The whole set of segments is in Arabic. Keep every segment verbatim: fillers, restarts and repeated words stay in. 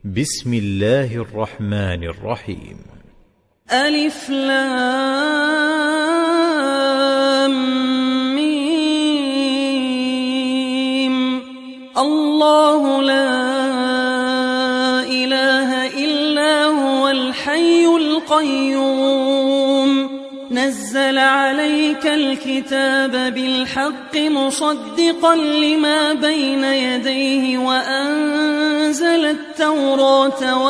بسم الله الرحمن الرحيم. ألف لام ميم. الله لا إله إلا هو الحي القيوم نزل عليك الكتاب بالحق مصدقا لما بين يديه وأنزل التوراة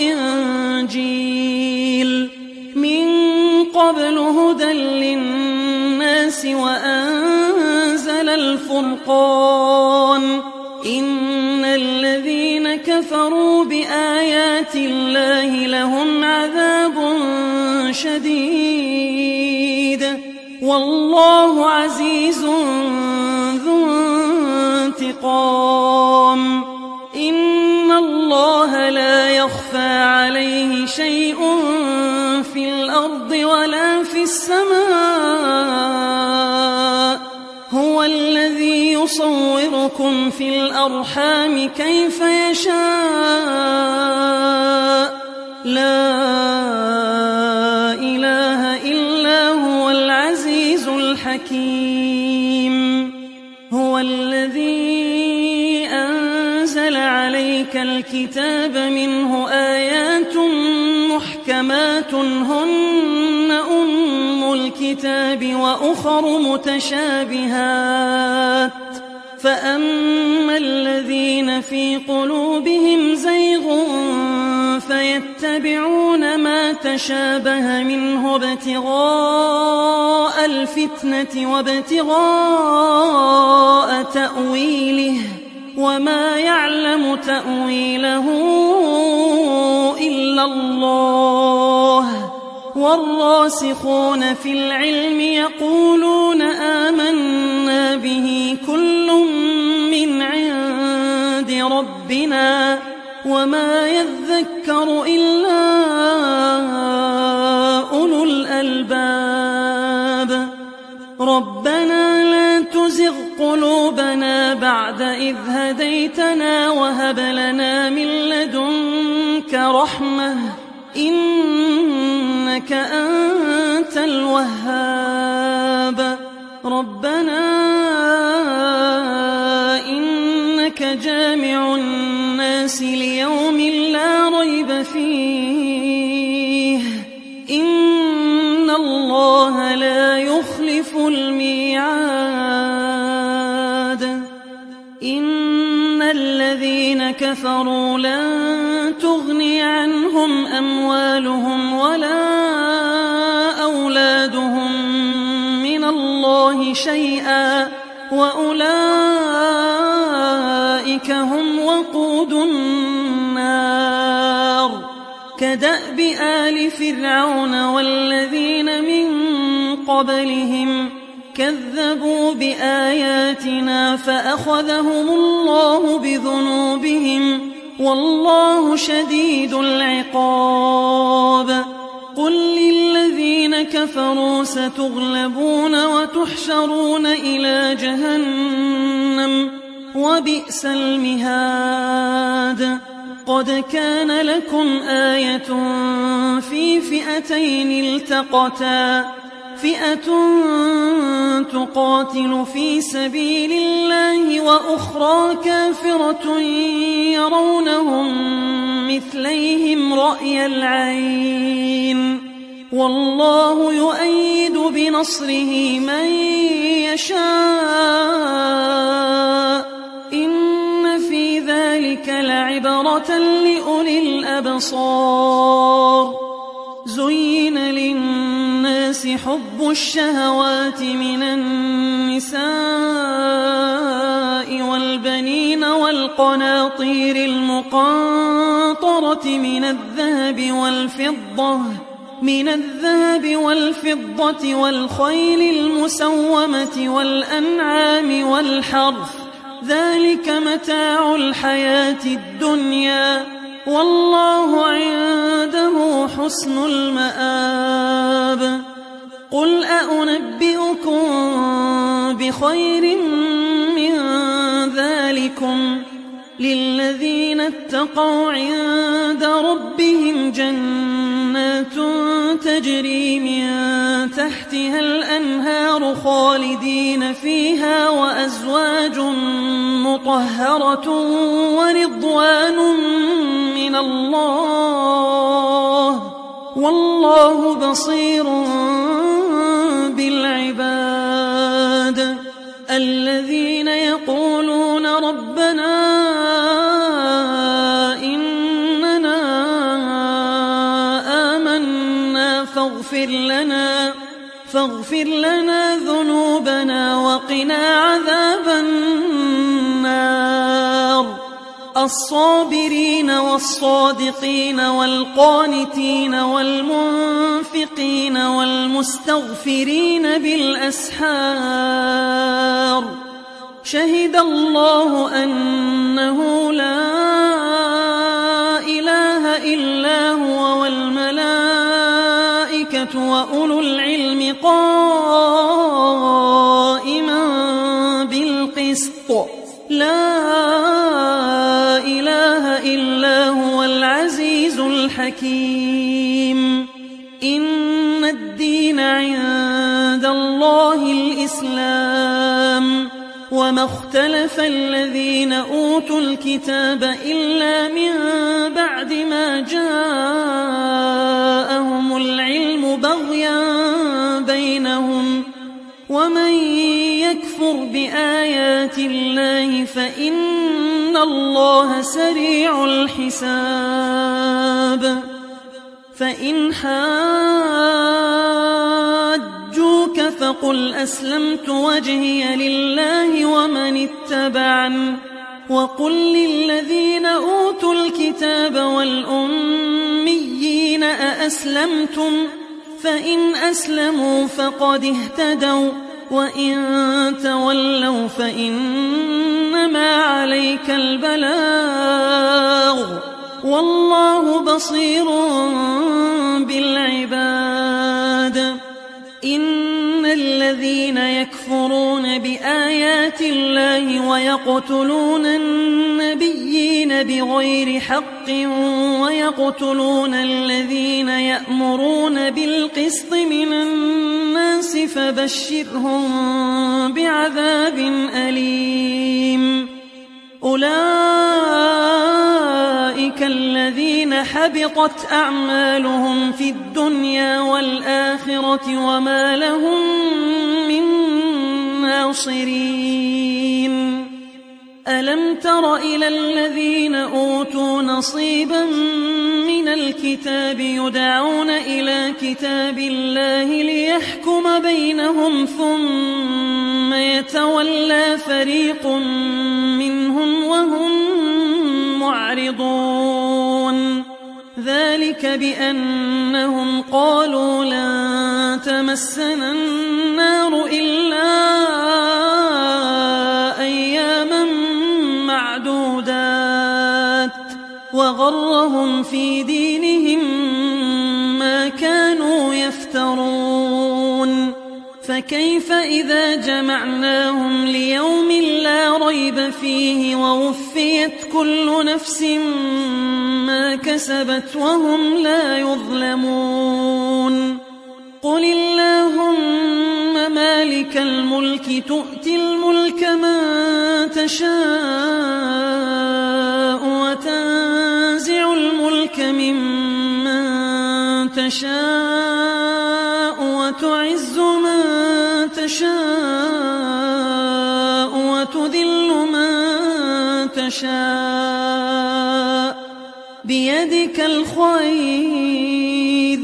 والإنجيل من قبل هدى للناس وأنزل الفرقان إن الذين كفروا بآيات الله لهم عذاب شديد والله عزيز ذو انتقام. إن الله لا يخفى عليه شيء في الأرض ولا في السماء هو الذي يصوركم في الأرحام كيف يشاء لا إله إلا هو العزيز الحكيم. هو الذي أنزل عليك الكتاب منه آيات محكمات هن أم الكتاب وأخر متشابهات فأما الذين في قلوبهم زيغ فيتبعون ما تشابه منه ابتغاء الفتنة وابتغاء تأويله وما يعلم تأويله إلا الله والراسخون في العلم يقولون آمنا به كل من عند ربنا وما يذكر إلا أولو الألباب. ربنا لا تزغ قلوبنا بعد إذ هديتنا وهب لنا من لدنك رحمة إنك أنت الوهاب. ربنا إنك جامع الناس ليوم لا ريب فيه إن الله لا يخلف الميعاد. إن الذين كفروا لن تغني عنهم أموالهم ولا أولادهم من الله شيئا وأولئك هم وقود النار. كدأب آل فرعون والذين من قبلهم كذبوا بآياتنا فأخذهم الله بذنوبهم والله شديد العقاب. قل للذين كفروا ستغلبون وتحشرون إلى جهنم وبئس المهاد. قد كان لكم آية في فئتين التقتا فئة تقاتل في سبيل الله وأخرى كافرة يرونهم مثليهم رأي العين والله يؤيد بنصره من يشاء إن في ذلك لعبرة لأولي الأبصار. زين للناس حب الشهوات من النساء والبنين والقناطير المقنطرة من الذهب والفضة من الذهب والفضة والخيل المسومة والأنعام والحرث ذلك متاع الحياة الدنيا والله عنده حسن المآب. قل أأنبئكم بخير من ذلكم للذين اتقوا عند جنات تجري من تحتها الأنهار خالدين فيها وأزواج مطهرة ورضوان من الله والله بصير بالعباد. الذين يقولون ربنا إننا آمنا فاغفر لنا فاغفر لنا ذنوبنا وقنا عذاب النار. الصابرين والصادقين والقانتين والمنفقين والمستغفرين بالأسحار. شهد الله أنه لا إله إلا هو والملائكة وأولو العلم قائما بالقسط. لا إله إلا هو العزيز الحكيم. إن الدين عند الله الإسلام وما اختلف الذين أوتوا الكتاب إلا من بعد ما جاءهم العلم بغيا بينهم ومن يكفر بآيات الله فإن الله سريع الحساب. فإن حاجوك فقل أسلمت وجهي لله ومن اتبعني وقل للذين أوتوا الكتاب والأميين أأسلمتم فإن أسلموا فقد اهتدوا وإن تولوا فإنما عليك البلاغ والله بصير بالعباد. إن الذين يكفرون بآيات الله ويقتلون النبيين بغير حق ويقتلون الذين يأمرون بالقسط من الناس فبشرهم بعذاب أليم. أولئك الذين حبطت أعمالهم في الدنيا والآخرة وما لهم من ناصرين. ألم تر إلى الذين أوتوا نصيبا من الكتاب يدعون إلى كتاب الله ليحكم بينهم ثم يتولى فريق منهم وهم معرضون. ذلك بأنهم قالوا لن تمسنا النار إلا أياما معدودات وغرهم في دينهم ما كانوا يفترون. فكيف إذا جمعناهم ليوم لا ريب فيه ووفيت كل نفس ما كسبت وهم لا يظلمون. قل اللهم مالك الملك تؤتي الملك من تشاء وتنزع الملك ممن تشاء وتعز من تشاء وتذل من تشاء بيدك الخير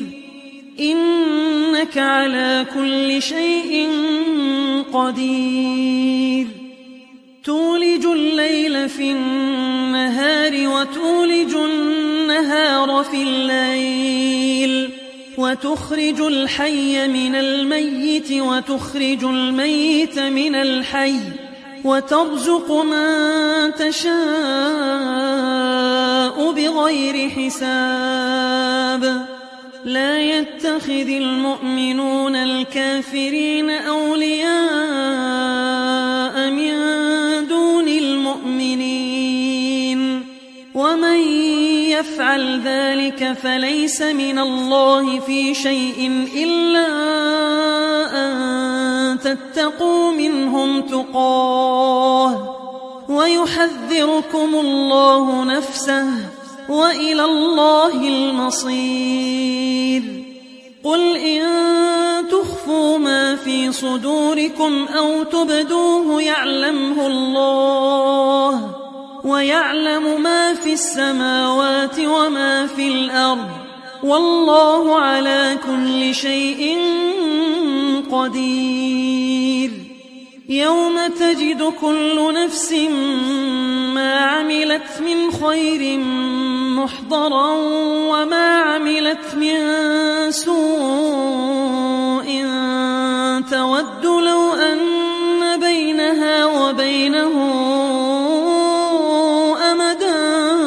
إنك على كل شيء قدير. تولج الليل في النهار وتولج النهار في الليل وتخرج الحي من الميت وتخرج الميت من الحي وترزق من تشاء بغير حساب. لا يتخذ المؤمنون الكافرين أولياء من دون المؤمنين ومن يفعل ذلك فليس من الله في شيء إلا أن تتقوا منهم تقاه ويحذركم الله نفسه وإلى الله المصير. قل إن تخفوا ما في صدوركم أو تبدوه يعلمه الله ويعلم ما في السماوات وما في الأرض والله على كل شيء قدير. يوم تجد كل نفس ما عملت من خير محضرا وما عملت من سوء تود لو أن بينها وبينه أمدا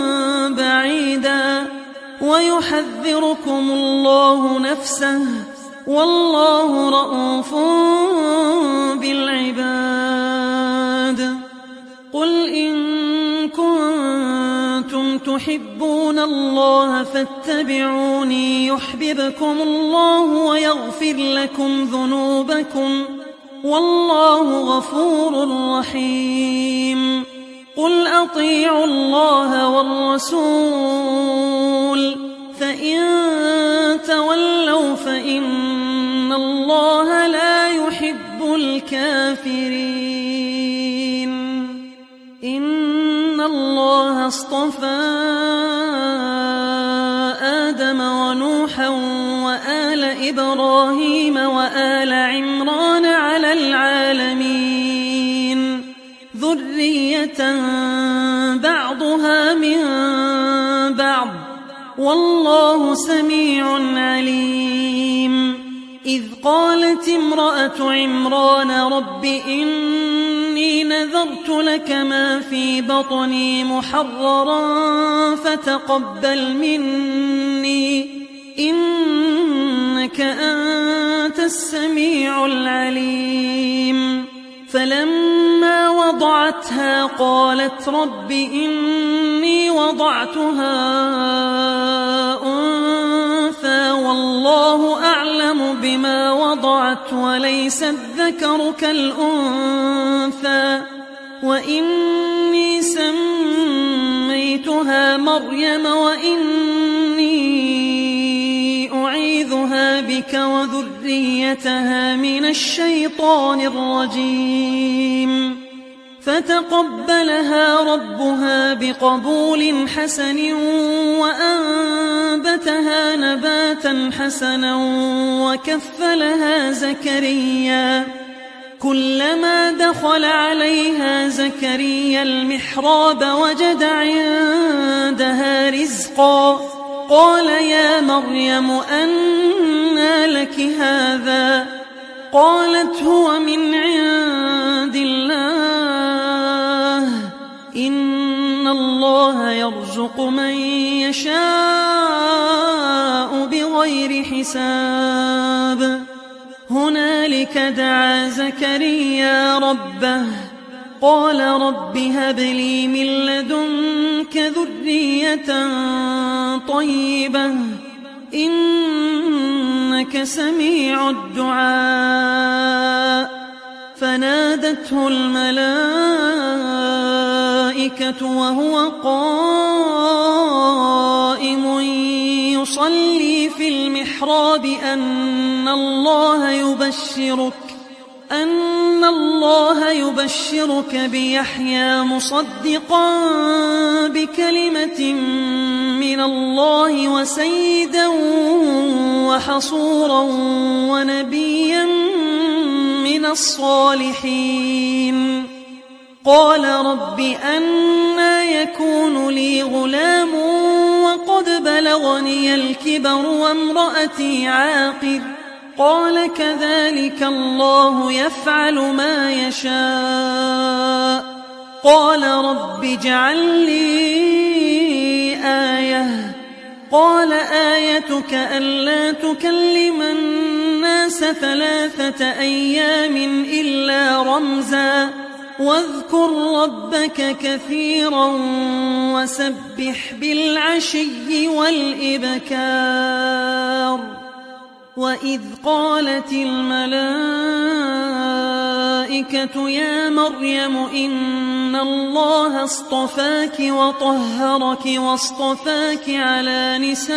بعيدا ويحذركم الله نفسه والله رءوف بالعباد. قل إن كنتم تحبون الله فاتبعوني يحببكم الله ويغفر لكم ذنوبكم والله غفور رحيم. قل أطيعوا الله والرسول فإن تولوا فإن الله لا يحب الكافرين. إن الله اصطفى آدم ونوحا وآل إبراهيم وآل عمران على العالمين ذرية بعضها من بعض والله سميع عليم. إذ قالت امرأة عمران رب إني نذرت لك ما في بطني محررا فتقبل مني إنك أنت السميع العليم. فلما وضعتها قالت رب إني وضعتها أنثى والله أعلم بما وضعت وليس الذكر كالأنثى وإني سميتها مريم وإني أعيذها بك وذريتها من الشيطان الرجيم. فتقبلها ربها بقبول حسن وأنبتها نباتا حسنا وكفلها زكريا. كلما دخل عليها زكريا المحراب وجد عندها رزقا قال يا مريم أنى لك هذا؟ قالت هو من عند الله إن الله يرزق من يشاء بغير حساب. هنالك دعا زكريا ربه قال رب هب لي من لدنك ذرية طيبة إنك سميع الدعاء. فنادته الملائكة وهو قائم يصلي في المحراب أن الله يبشرك أن الله يبشرك بيحيى مصدقا بكلمة من الله وسيدا وحصورا ونبيا من الصالحين. قال رب أنى يكون لي غلام وقد بلغني الكبر وامرأتي عاقر؟ قال كذلك الله يفعل ما يشاء. قال رب اجعل لي آية. قال آيتك ألا تكلم الناس ثلاثة أيام إلا رمزا واذكر ربك كثيرا وسبح بالعشي والإبكار وإذ قالت الملائكة يا مريم إن الله اصطفاك وطهرك واصطفاك على نساء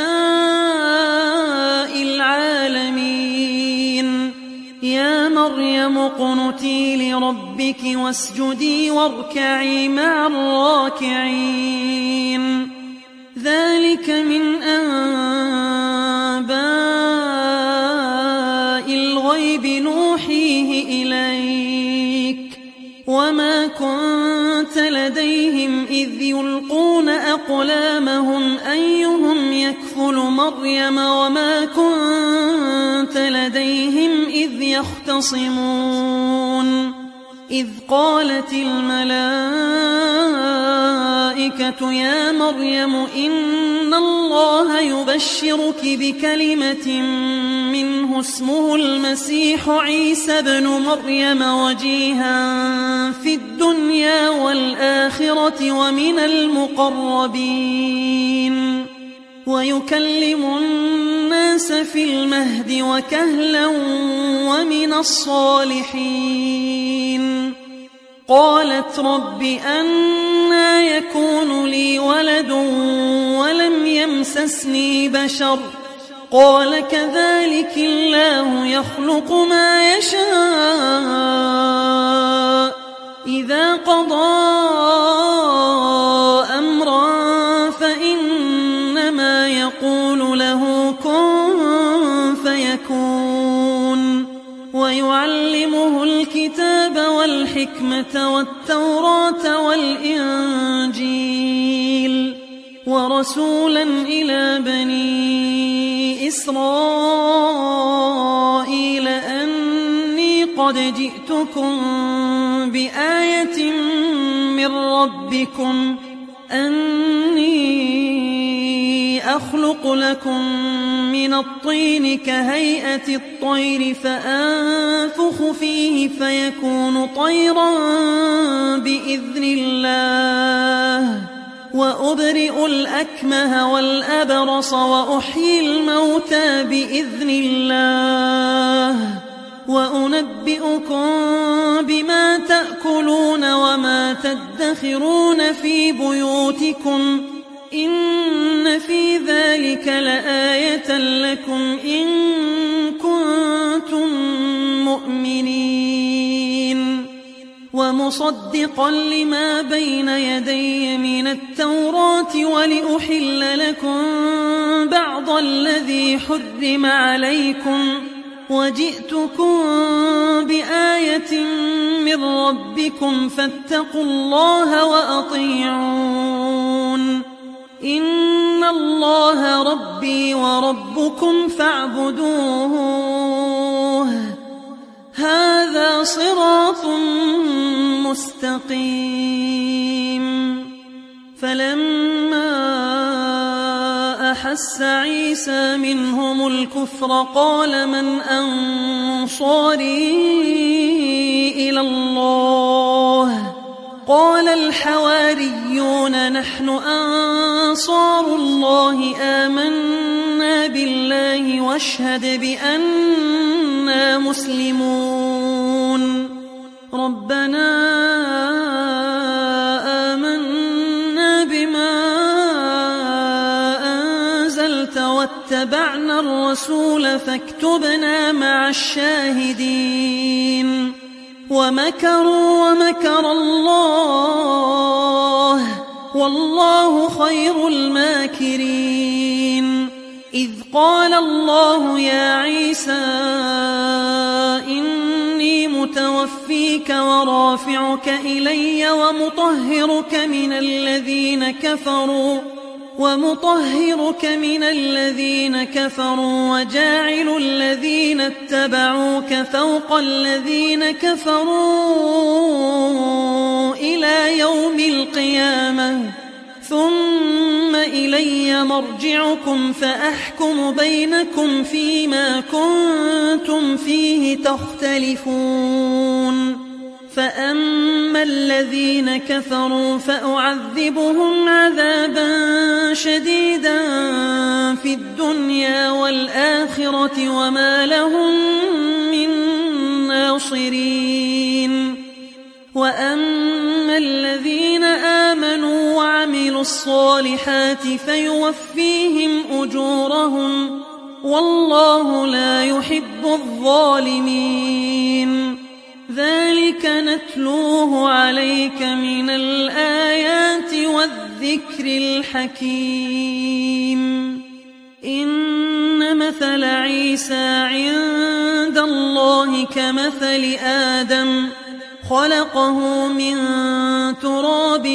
العالمين يا مريم اقنتي لربك واسجدي واركعي مع الراكعين ذلك من أنباء الغيب نوحيه إليك وما كنت لديهم إذ يلقون أقلامهم أيهم يكفل مريم وما كنت لديهم إذ يختصمون إذ قالت الملائكة يا مريم إن الله يبشرك بكلمة منه اسمه المسيح عيسى ابن مريم وجيها في الدنيا والآخرة ومن المقربين ويكلم الناس في المهد وكهلا ومن الصالحين قالت رب أنى يكون لي ولد ولم يمسسني بشر قال كذلك الله يخلق ما يشاء إذا قضى أمرا فإنما يقول له كن فيكون ويعلمه الكتاب والحكمة والتوراة والإنجيل ورسولا إلى بني إسرائيل أني قد جئتكم بآية من ربكم أني أخلق لكم من الطين كهيئة الطير فأنفخ فيه فيكون طيرا بإذن الله وأبرئ الأكمه والأبرص وأحيي الموتى بإذن الله وأنبئكم بما تأكلون وما تدخرون في بيوتكم إن في ذلك لآية لكم إن كنتم مؤمنين ومصدقا لما بين يدي من التوراة ولأحل لكم بعض الذي حرم عليكم وجئتكم بآية من ربكم فاتقوا الله وأطيعون إن الله ربي وربكم فاعبدوه هذا صراط مستقيم فلما أحس عيسى منهم الكفر قال من أنصاري إلى الله قال الحواريون نحن أنصار الله آمنا بالله واشهد بأننا مسلمون ربنا آمنا بما أنزلت واتبعنا الرسول فاكتبنا مع الشاهدين ومكروا ومكر الله والله خير الماكرين إذ قال الله يا عيسى إني متوفيك ورافعك إلي ومطهرك من الذين كفروا ومطهرك من الذين كفروا وجاعل الذين اتبعوك فوق الذين كفروا إلى يوم القيامة ثم إلي مرجعكم فأحكم بينكم فيما كنتم فيه تختلفون فأما الذين كفروا فأعذبهم عذابا شديدا في الدنيا والآخرة وما لهم من ناصرين. وأما الذين آمنوا وعملوا الصالحات فيوفيهم أجورهم والله لا يحب الظالمين. ذلك نتلوه عليك من الآيات والذكر الحكيم. إن مثل عيسى عند الله كمثل آدم خلقه من تراب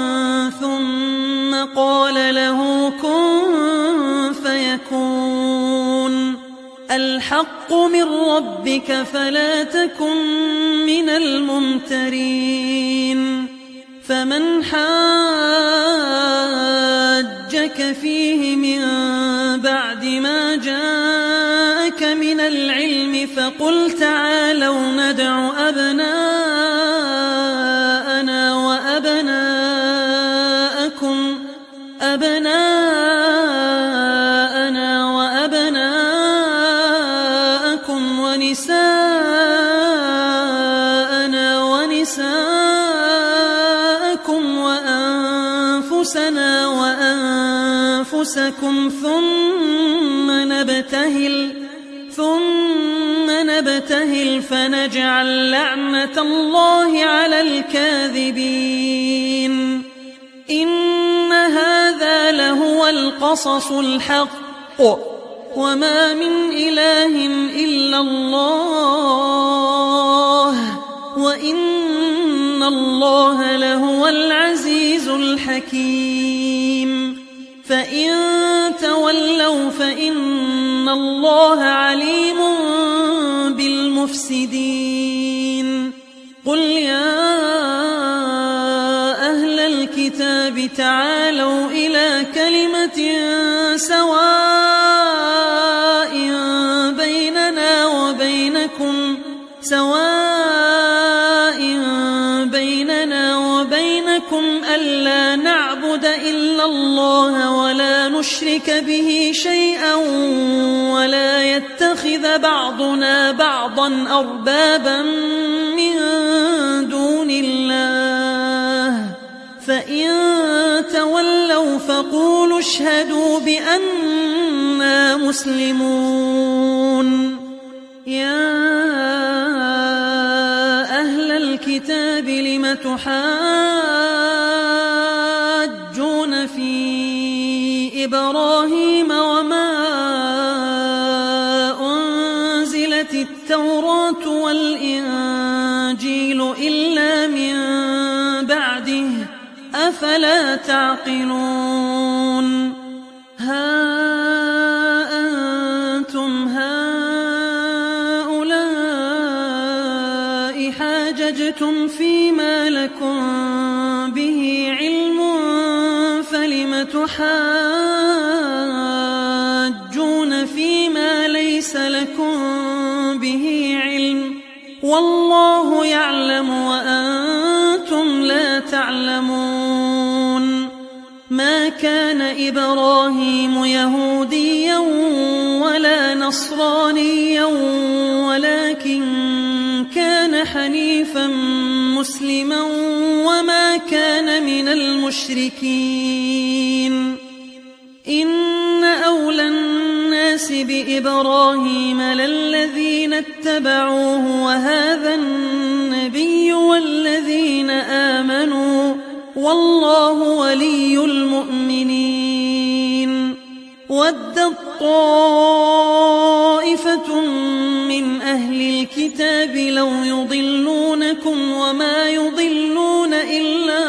ثم قال له كن فيكون. الحق من ربك فلا تكن من الممترين. فمن حاجك فيه من بعد ما جاءك من العلم فقل تعالوا ندع أبناءنا وأبناءكم أبناءنا وأبناءكم ونساءنا ونساءكم وأنفسنا وأنفسكم ثم نبتهل ثم نبتهل فنجعل لعنة الله على الكاذبين. إن هذا لهو القصص الحق وما من إله إلا الله وإن الله لهو العزيز الحكيم. فإن تولوا فإن الله عليم بالمفسدين. قل يا أهل الكتاب تعالوا إلى كلمة سواء بيننا وبينكم سواء بيننا وبينكم ألا نعبد إلا الله ولا نشرك به شيئا ولا يتخذ بعضنا بعضا أربابا من دون الله. فإن تولوا فقولوا اشهدوا بأننا مسلمون. يا أهل الكتاب لم تحاجون في إبراهيم وما أنزلت التوراة والإنجيل إلا من بعده أفلا تعقلون. ها أنتم هؤلاء حاججتم فيما لكم به علم فلم تحاجون فيما ليس لكم به علم والله يعلم وأنتم لا تعلمون. ما كان إبراهيم يهوديا ولا نصرانيا ولكن كان حنيفا مسلما وما كان من المشركين. إن أولى الناس بإبراهيم للذين اتبعوه وهذا النبي والذين آمنوا والله ولي المؤمنين. ودت طائفة من أهل الكتاب لو يضلونكم وما يضلون إلا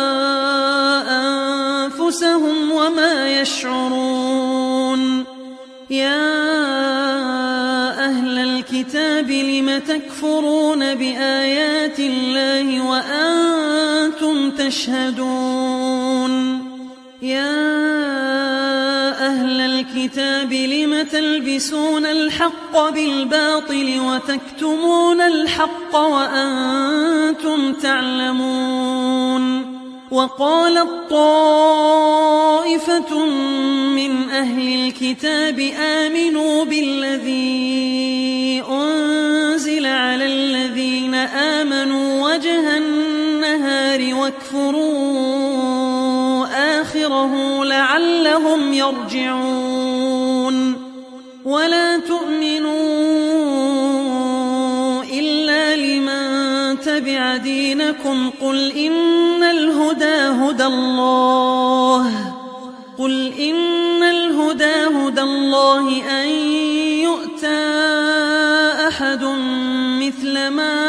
أنفسهم وما يشعرون. يا أهل الكتاب لم تكفرون بآيات الله وأنتم تشهدون. يا أهل الكتاب لم تلبسون الحق بالباطل وتكتمون الحق وأنتم تعلمون وقالت طائفة من أهل الكتاب آمنوا بالذي أنزل على الذين آمنوا وجه النهار واكفروا آخره لعلهم يرجعون ولا تؤمنوا إلا لمن تبع دينكم قل إن الهدى هدى الله قل إن الهدى هدى الله أن يؤتى أحد مثل ما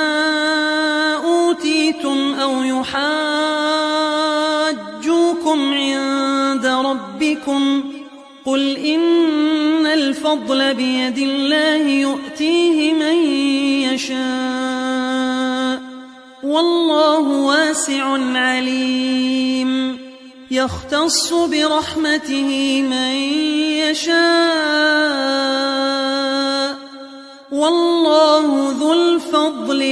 أوتيتم أو يحاجوكم عند ربكم قل إن الفضل بيد الله يؤتيه من يشاء والله واسع عليم يختص برحمته من يشاء والله ذو الفضل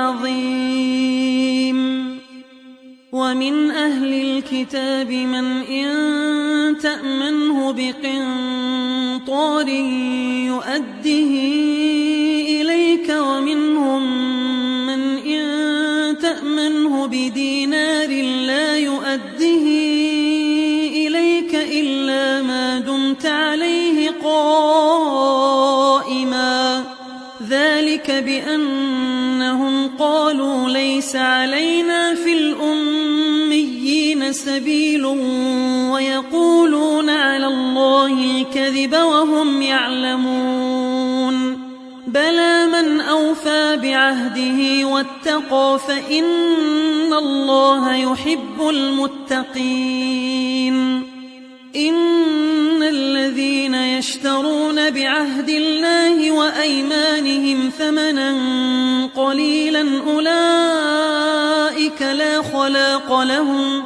العظيم ومن أهل الكتاب من إن تأمنه بقنطار يؤده إليك ومنهم من إن تأمنه بدينار لا يؤده إليك إلا ما دمت عليه قائما ذلك بأنهم قالوا ليس علينا في الأميين سبيل ويقولون على الله الكذب وهم يعلمون بلى من أوفى بعهده واتقى فإن الله يحب المتقين إن الذين يشترون بعهد الله وأيمانهم ثمنا قليلا أولئك لا خلاق لهم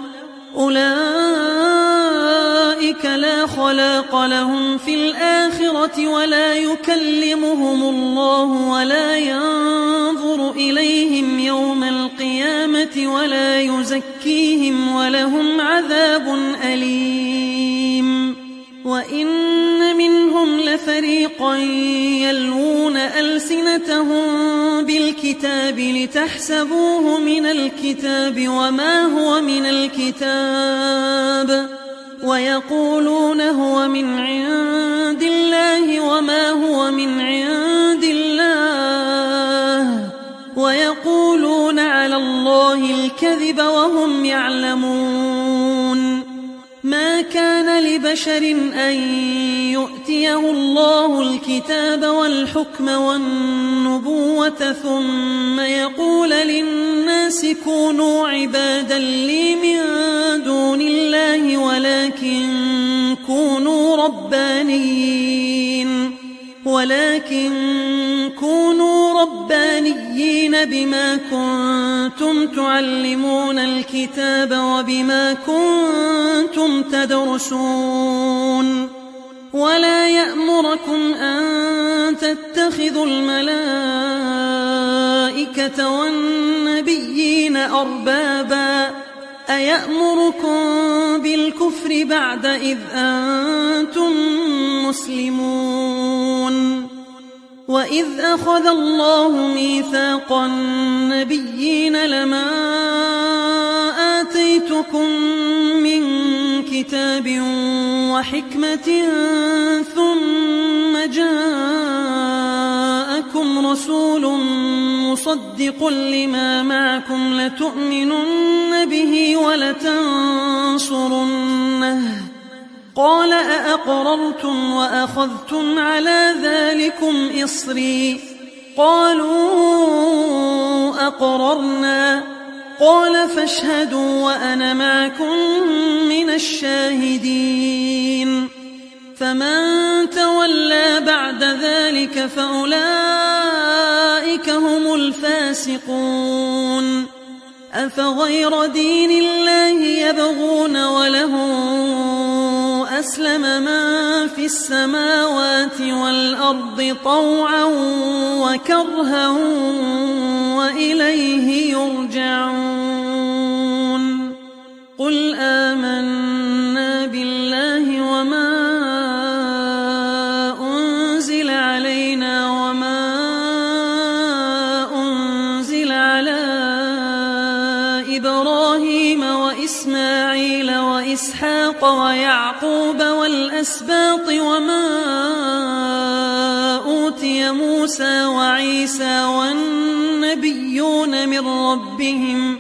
أولئك لا خلاق لهم في الآخرة ولا يكلمهم الله ولا ينظر إليهم يوم القيامة ولا يزكيهم ولهم عذاب أليم وإن منهم لفريقا يلوون ألسنتهم بالكتاب لتحسبوه من الكتاب وما هو من الكتاب ويقولون هو من عند الله وما هو من عند الله ويقولون على الله الكذب وهم يعلمون ما كان لبشر أن يؤتيه الله الكتاب والحكم والنبوة ثم يقول للناس كونوا عبادا لي من دون الله ولكن كونوا ربانيين ولكن كونوا ربانيين بما كنتم تعلمون الكتاب وبما كنتم تدرسون ولا يأمركم أن تتخذوا الملائكة والنبيين أربابا أيأمركم بالكفر بعد إذ أنتم مسلمون وإذ أخذ الله ميثاق النبيين لما آتيتكم من كتاب وحكمة ثم جاءكم رسول مصدق لما معكم لتؤمنن به ولتنصرنه قال أأقررتم وأخذتم على ذلكم إصري قالوا أقررنا قال فاشهدوا وأنا معكم من الشاهدين فمن تولى بعد ذلك فأولئك هم الفاسقون أفغير دين الله يبغون وله وأسلم من في السماوات والأرض طوعا وكرها وإليه يرجعون قل آمنا بالله وما أنزل علينا وما أنزل على إبراهيم وإسماعيل وإسحاق ويعقوب والأسباط وما أوتي موسى وعيسى والنبيون من ربهم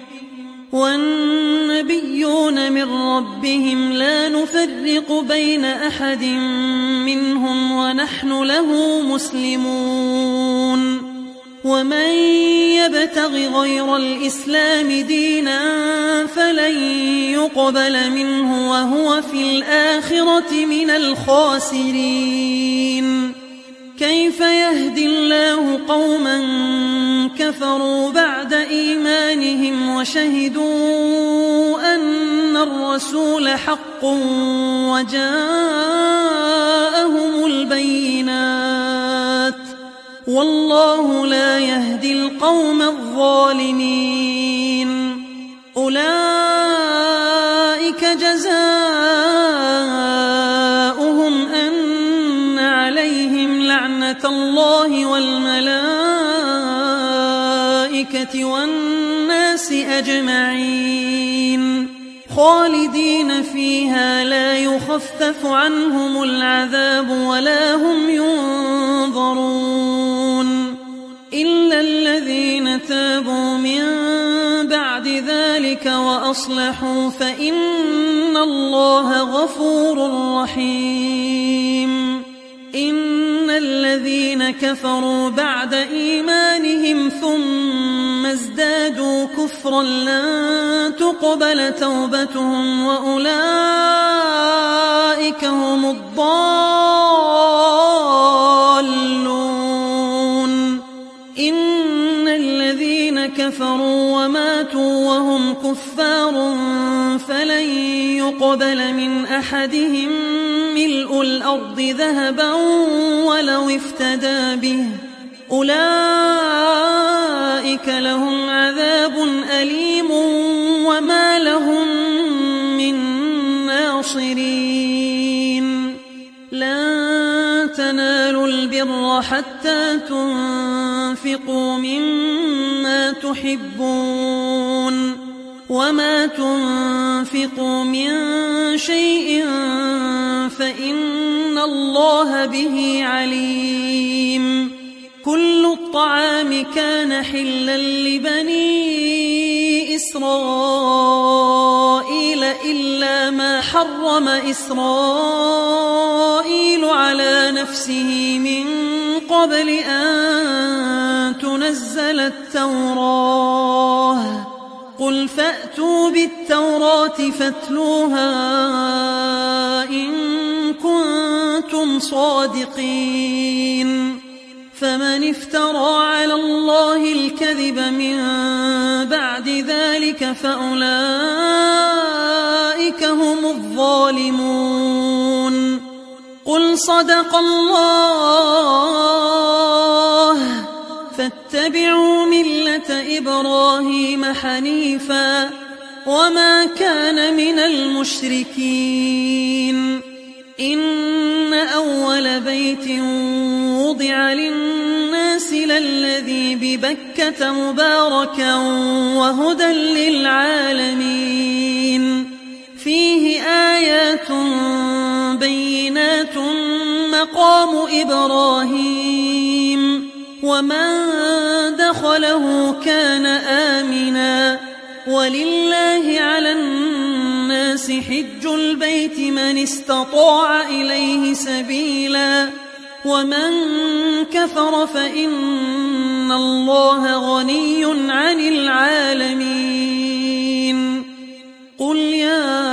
والنبيون من ربهم لا نفرق بين أحد منهم ونحن له مسلمون ومن يبتغ غير الإسلام دينا فلن يقبل منه وهو في الآخرة من الخاسرين كيف يهدي الله قوما كفروا بعد إيمانهم وشهدوا أن الرسول حق وجاءهم البينات والله لا يهدي القوم الظالمين أولئك جزاؤهم أن عليهم لعنة الله والملائكة والناس أجمعين خالدين فيها لا يخفف عنهم العذاب ولا هم ينظرون إلا الذين تابوا من بعد ذلك وأصلحوا فإن الله غفور رحيم إن الذين كفروا بعد إيمانهم ثم ازدادوا كفرا لن تقبل توبتهم وأولئك هم الضالون إن الذين كفروا وماتوا وهم كفار فلن يقبل من أحدهم ملء الأرض ذهبا ولو افتدى به أولئك لهم عذاب أليم وما لهم من ناصرين لن تنالوا البر حتى تنفقوا مما تحبون وما تنفقوا من شيء فإن الله به عليم كل الطعام كان حلا لبني إسرائيل إلا ما حرم إسرائيل على نفسه من قبل أن تنزل التوراة قل فأتوا بالتوراة فاتلوها إن كنتم صادقين فمن افترى على الله الكذب من بعد ذلك فأولئك هم الظالمون قل صدق الله فاتبعوا ملة إبراهيم حنيفا وما كان من المشركين إن أول بيت وضع للناس للذي ببكة مباركا وهدى للعالمين فيه آيات بينات مقام إبراهيم ومن دخله كان آمنا ولله على الناس حج البيت من استطاع إليه سبيلا ومن كفر فإن الله غني عن العالمين قل يا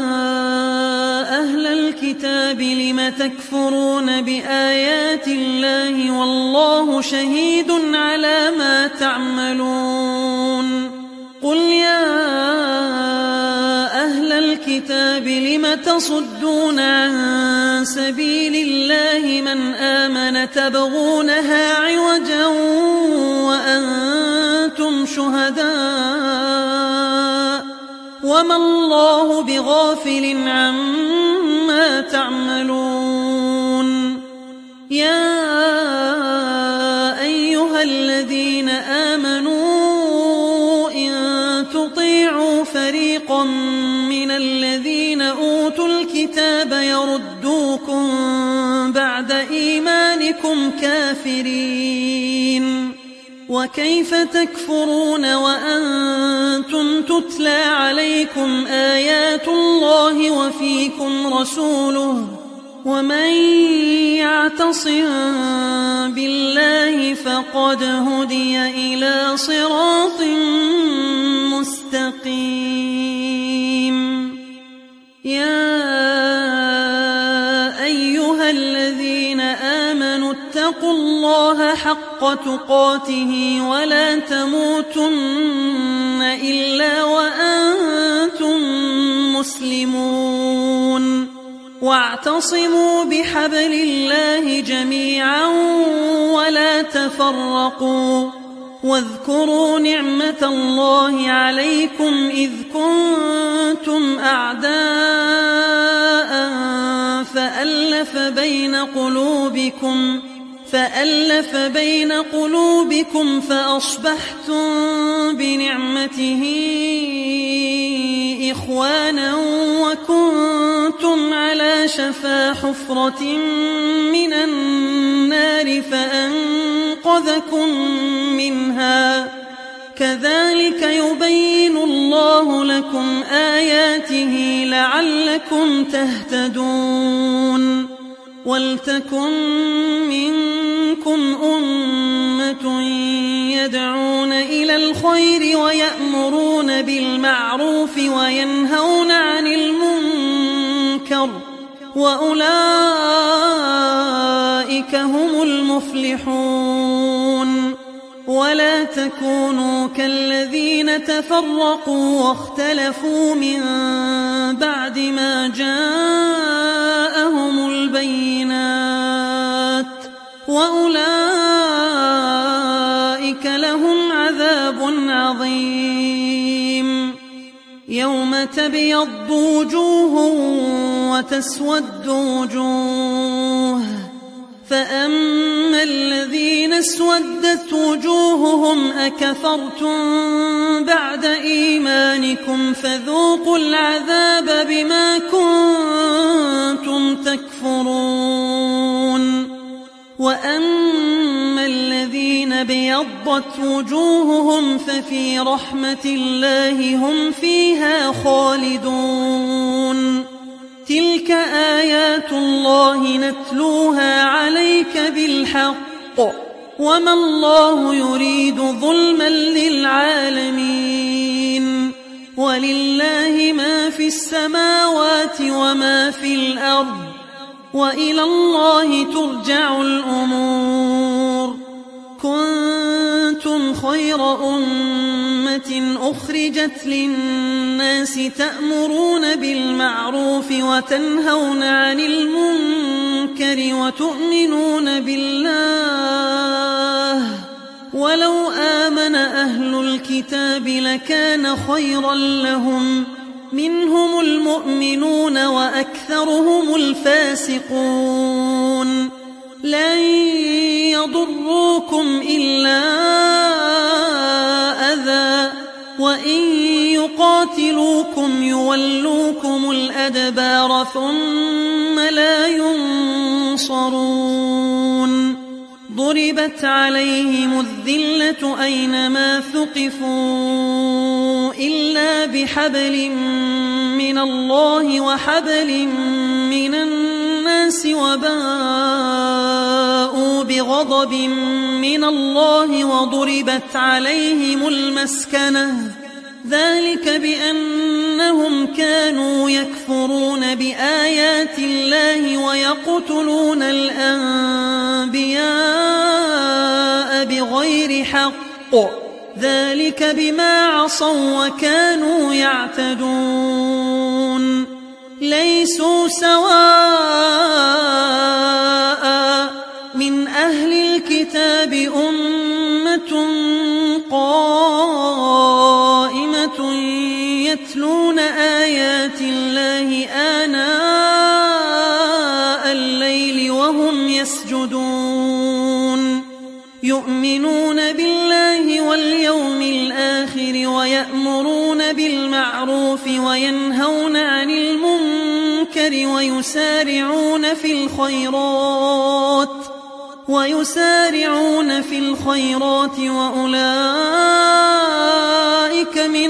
أهل الكتاب لم تكفرون بآيات الله والله شهيد على ما تعملون قل يا أهل الكتاب الكتاب لم تصدون عن سبيل الله من آمن تبغونها عوجا وأنتم شهداء وما الله بغافل عما تعملون. يا أيها الذين آمنوا إن تطيعوا فريقا من الذين أوتوا الكتاب يردوكم بعد إيمانكم كافرين وكيف تكفرون وأنتم تتلى عليكم آيات الله وفيكم رسوله ومن يعتصم بالله فقد هدي إلى صراط مستقيم. يا أيها الذين آمنوا اتقوا الله حق تقاته ولا تموتن إلا وأنتم مسلمون واعتصموا بحبل الله جميعا ولا تفرقوا واذكروا نعمة الله عليكم إذ كنتم أعداء فألف بين قلوبكم فألف بين قلوبكم فأصبحتم بنعمته إخوانا وكنتم على شفا حفرة من النار فأنقذكم منها كذلك يبين الله لكم آياته لعلكم تهتدون. ولتكن منكم أمة يدعون إلى الخير ويأمرون بالمعروف وينهون عن المنكر وأولئك هم المفلحون. ولا تكونوا كالذين تفرقوا واختلفوا من بعد ما جاءهم البينات وأولئك لهم عذاب عظيم. يوم تبيض وجوه وتسود وجوه فأما الذين اسودت وجوههم أكفرتم بعد إيمانكم فذوقوا العذاب بما كنتم تكفرون. وأما الذين بيضت وجوههم ففي رحمة الله هم فيها خالدون. تلك آيات الله نتلوها عليك بالحق وما الله يريد ظلما للعالمين. ولله ما في السماوات وما في الأرض وإلى الله ترجع الأمور. كنتم خير أمة أخرجت للناس تأمرون بالمعروف وتنهون عن المنكر وتؤمنون بالله ولو آمن أهل الكتاب لكان خيرا لهم منهم المؤمنون وأكثرهم الفاسقون. لن يضروكم إلا أذى وإن يقاتلوكم يولوكم الأدبار ثم لا ينصرون. ضربت عليهم الذلة أينما ثقفوا إلا بحبل من الله وحبل من الناس وباءوا بغضب من الله وضربت عليهم المسكنة ذلك بأنهم كانوا يكفرون بآيات الله ويقتلون الأنبياء بغير حق ذلك بما عصوا وكانوا يعتدون. ليسوا سواء من أهل الكتاب أمة قائمة يتلون آيات الله آناء الليل وهم يسجدون يؤمنون بالله واليوم الآخر ويأمرون بالمعروف وينهون عن المنكر ويسارعون في الخيرات ويسارعون في الخيرات وأولئك من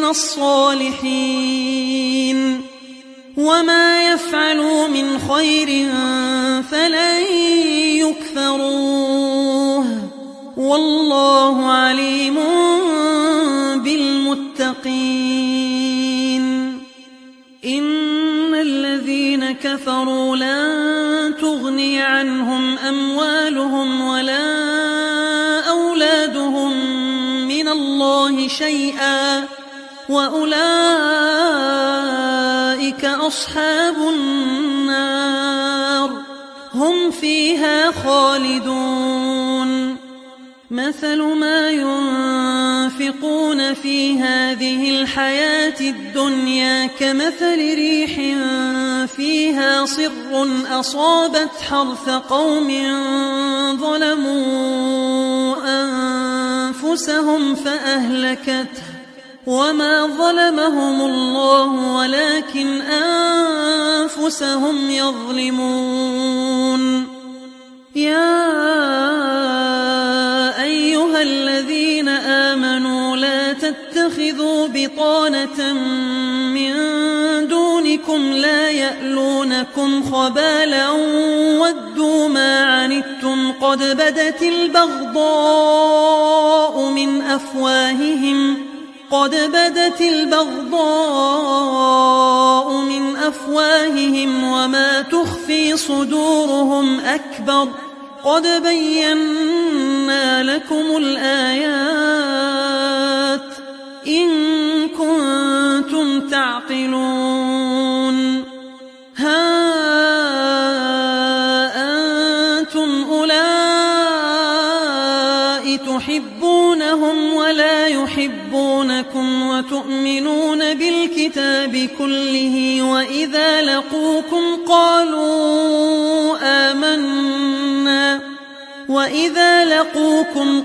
الصالحين وما يفعلوا من خير فلن يكفروه والله عليم بالمتقين. إن الذين كفروا لن تغني عنهم أموالهم ولا أولادهم من الله شيئا وأولئك أصحاب النار هم فيها خالدون. مثل ما ينفقون في هذه الحياة الدنيا كمثل ريح فيها صر أصابت حرث قوم ظلموا أنفسهم فأهلكته وما ظلمهم الله ولكن أنفسهم يظلمون. يا أيها الذين آمنوا لا تتخذوا بطانة من دونكم لا يألونكم خبالا ودوا ما عنتم قد بدت البغضاء من أفواههم قد بدت البغضاء من أفواههم وما تخفي صدورهم أكبر قد بينا لكم الآيات إن كنتم تعقلون. ها أنتم أولئك تحبونهم ولا يحبونكم وتؤمنون بالكتاب كله وإذا لقوكم قالوا آمنا وإذا لقوكم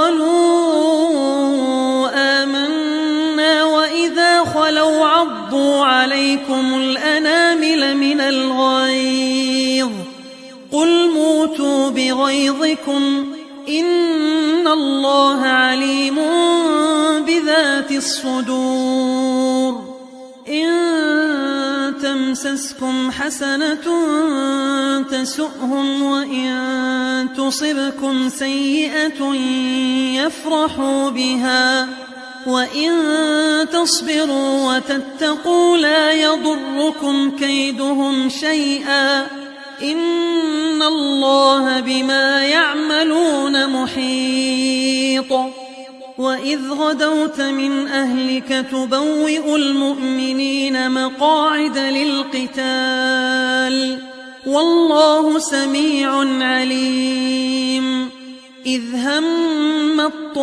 قالوا آمنا وإذا خلوا عضوا عليكم الأنامل من الغيظ قل موتوا بغيظكم إن الله عليم بذات الصدور. إن تمسسكم حسنة تسؤهم وإن تصبكم سيئة يفرحوا بها وإن تصبروا وتتقوا لا يضركم كيدهم شيئا إن الله بما يعملون محيط. وإذ غدوت من أهلك تبوئ المؤمنين مقاعد للقتال والله سميع عليم. إذ هم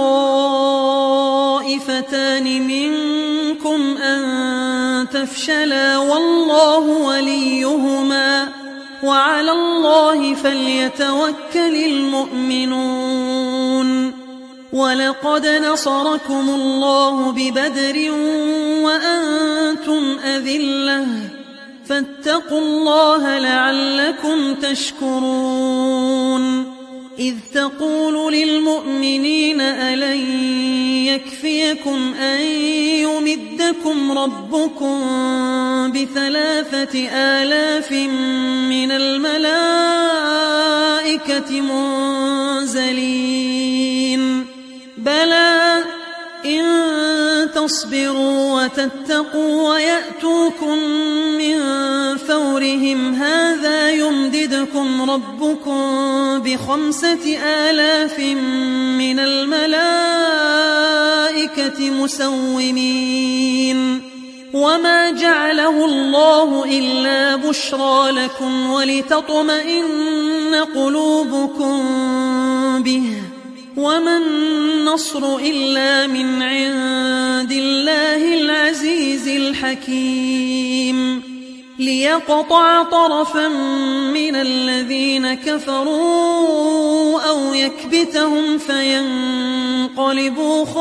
الطائفتان منكم أن تفشلا والله وليهما وعلى الله فليتوكل المؤمنون. ولقد نصركم الله ببدر وأنتم أذلة فاتقوا الله لعلكم تشكرون. إذ تقول للمؤمنين ألن يكفيكم أن يمدكم ربكم بثلاثة آلاف من الملائكة منزلين بلى إن تصبروا وتتقوا ويأتوكم من فورهم هذا يمددكم ربكم بخمسة آلاف من الملائكة مسومين وما جعله الله إلا بشرى لكم ولتطمئن قلوبكم به وما النصر إلا من عند الله العزيز الحكيم ليقطع طرفا من الذين كفروا أو يكبتهم فينقلبوا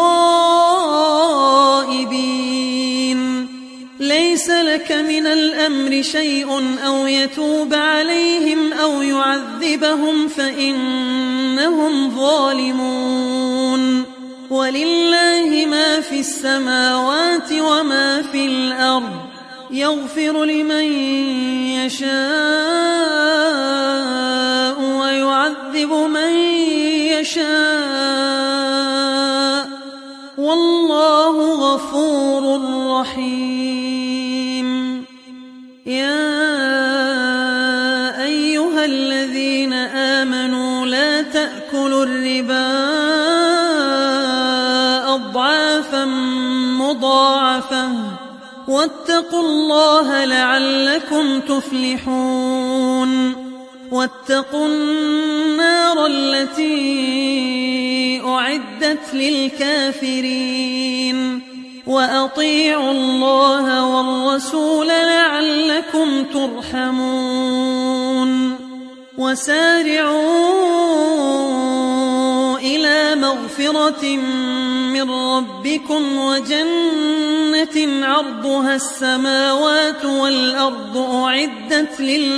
خائبين ليس لك من الأمر شيء أو يتوب عليهم أو يعذبهم فإنهم ظالمون ولله ما في السماوات وما في الأرض يغفر لمن يشاء ويعذب من يشاء والله غفور رحيم. يا أيها الذين آمنوا لا تأكلوا الربا أضعافا مضاعفة واتقوا الله لعلكم تفلحون. واتقوا النار التي أعدت للكافرين وأطيعوا الله والرسول لعلكم ترحمون. وسارعوا إلى مغفرة من ربكم وجنة عرضها السماوات والأرض أعدت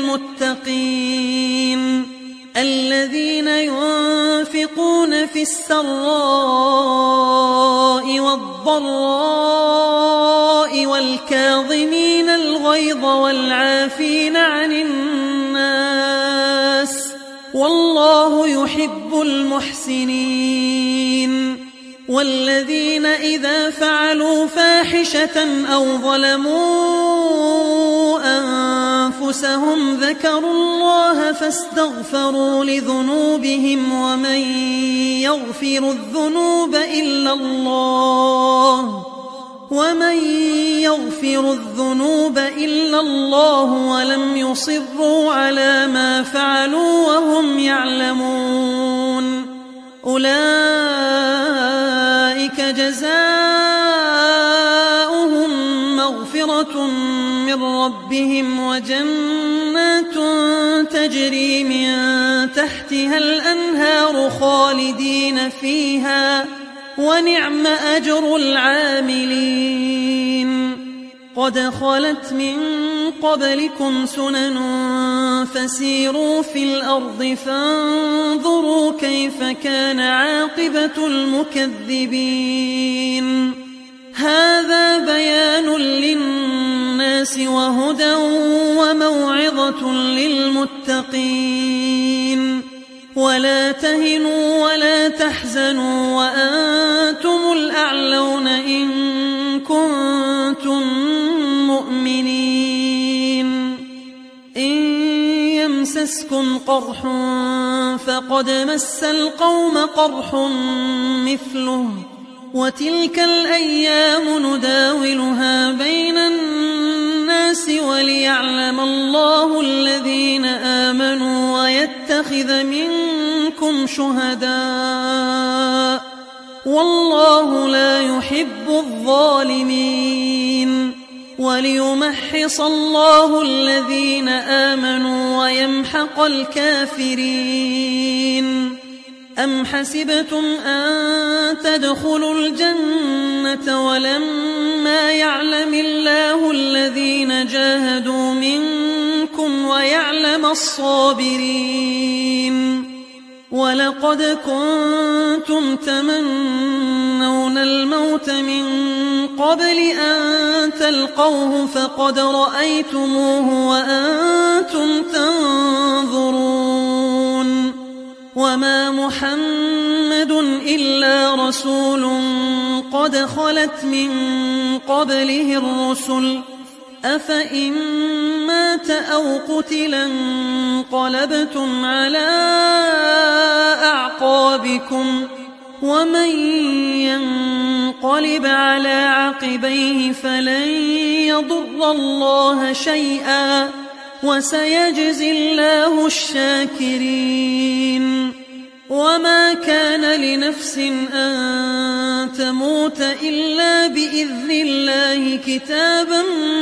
للمتقين الذين ينفقون في السراء والضراء والكاظمين الغيظ والعافين عن الناس والله يحب المحسنين. والذين إذا فعلوا فاحشة أو ظلموا أنفسهم ذكروا الله فاستغفروا لذنوبهم ومن يغفر الذنوب إلا الله ومن يغفر الذنوب إلا الله ولم يصروا على ما فعلوا وهم يعلمون أولئك جزاؤهم مغفرة من ربهم وجنات تجري من تحتها الأنهار خالدين فيها ونعم أجر العاملين. قد خلت من قبلكم سنن فسيروا في الأرض فانظروا كيف كان عاقبة المكذبين. هذا بيان للناس وهدى وموعظة للمتقين. ولا تهنوا ولا تحزنوا وأنتم الأعلون إن كنتم مؤمنين. إن يمسسكم قرح فقد مس القوم قرح مثله وتلك الأيام نداولها بين الناس وليعلم الله الذين آمنوا ويتخذ منكم شهداء والله لا يحب الظالمين. وليمحص الله الذين آمنوا ويمحق الكافرين. أم حسبتم أن تدخلوا الجنة ولما يعلم الله الذين جاهدوا منكم ويعلم الصابرين. ولقد كنتم تمنون الموت من قبل أن تلقوه فقد رأيتموه وأنتم تنظرون. وما محمد إلا رسول قد خلت من قبله الرسل أفإن مات أو قتلا انقلبتم على أعقابكم ومن ينقلب على عقبيه فلن يضر الله شيئا وسيجزي الله الشاكرين. وما كان لنفس أن تموت إلا بإذن الله كتابا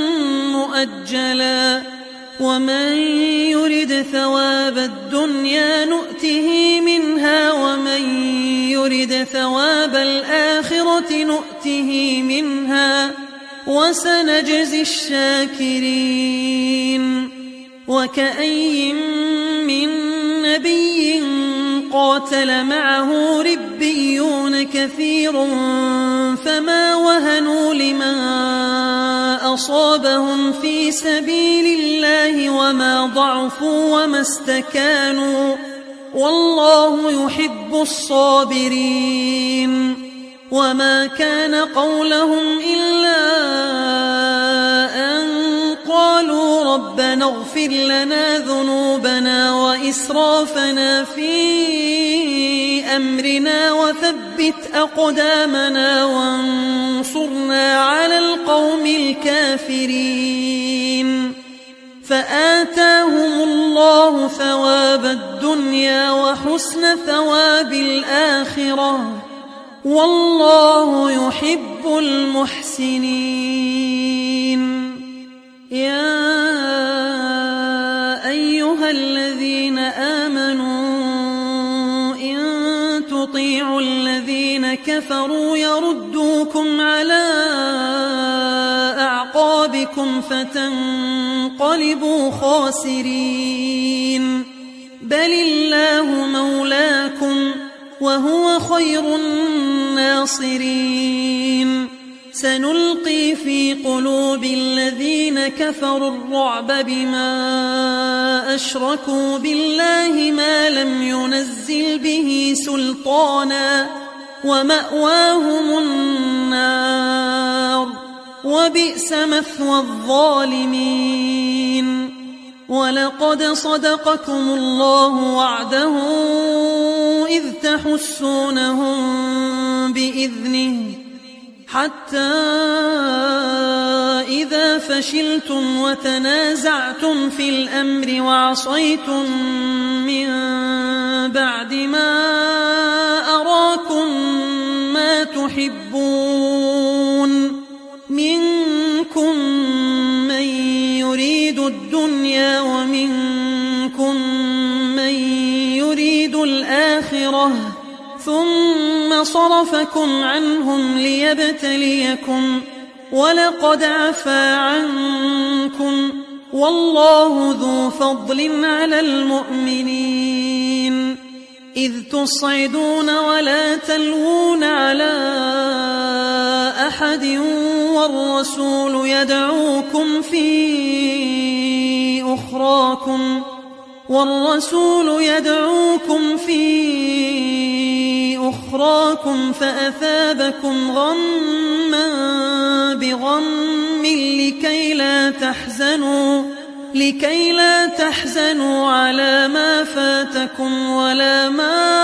مؤجلا ومن يرد ثواب الدنيا نؤته منها ومن يرد ثواب الآخرة نؤته منها وسنجزي الشاكرين. وكأي من نبي قاتل معه ربيون كثير فما وهنوا لما أصابهم في سبيل الله وما ضعفوا وما استكانوا والله يحب الصابرين. وما كان قولهم إلا أن قالوا ربنا اغفر لنا ذنوبنا وإسرافنا في أمرنا وثبت أقدامنا وانصرنا على القوم الكافرين. فآتاهم الله ثواب الدنيا وحسن ثواب الآخرة والله يحب المحسنين. يا أيها الذين آمنوا إن تطيعوا الذين كفروا يردوكم على أعقابكم فتنقلبوا خاسرين. بل الله مولاكم وهو خير الناصرين. سنلقي في قلوب الذين كفروا الرعب بما أشركوا بالله ما لم ينزل به سلطانا ومأواهم النار وبئس مثوى الظالمين. ولقد صدقكم الله وعده إذ تحسونهم بإذنه حتى إذا فشلتم وتنازعتم في الأمر وعصيتم من بعد ما أراكم ما تحبون منكم من يريد الدنيا ومنكم من يريد الآخرة ثم صرفكم عنهم ليبتليكم ولقد عفا عنكم والله ذو فضل على المؤمنين. إذ تصعدون ولا تلوون على أحد والرسول يدعوكم في أخراكم والرسول يدعوكم في أخراكم فأثابكم غما بغم لكي لا تحزنوا لكي لا تحزنوا على ما فاتكم ولا ما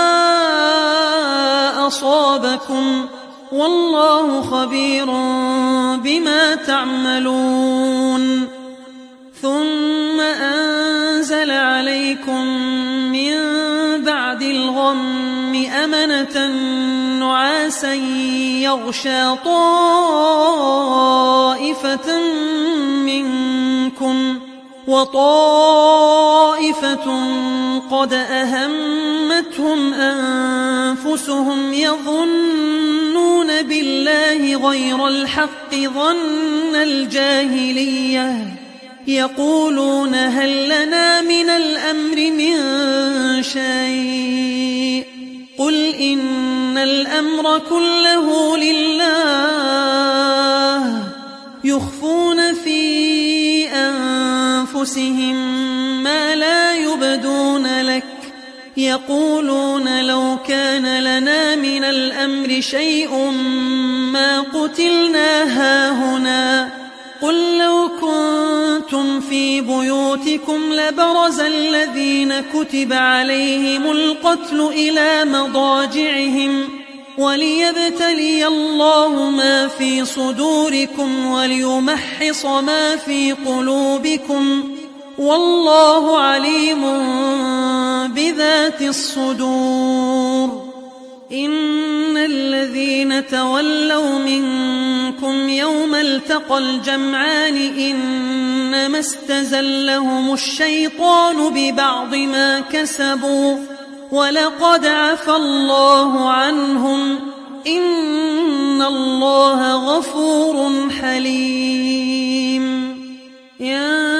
أصابكم والله خبير بما تعملون. ثم أنزل عليكم من بعد الغم أمنة نعاسا يغشى طائفة منكم وطائفة قد أهمتهم أنفسهم يظنون بالله غير الحق ظن الجاهلية يقولون هل لنا من الأمر من شيء قل إن الأمر كله لله يخفون في أنفسهم ما لا يبدون لك يقولون لو كان لنا من الأمر شيء ما قتلنا هاهنا قل لو كنتم في بيوتكم لبرز الذين كتب عليهم القتل إلى مضاجعهم وليبتلي الله ما في صدوركم وليمحص ما في قلوبكم والله عليم بذات الصدور. إن الذين تولوا منكم يوم التقى الجمعان إنما استزلهم الشيطان ببعض ما كسبوا ولقد عفى الله عنهم إن الله غفور حليم. يا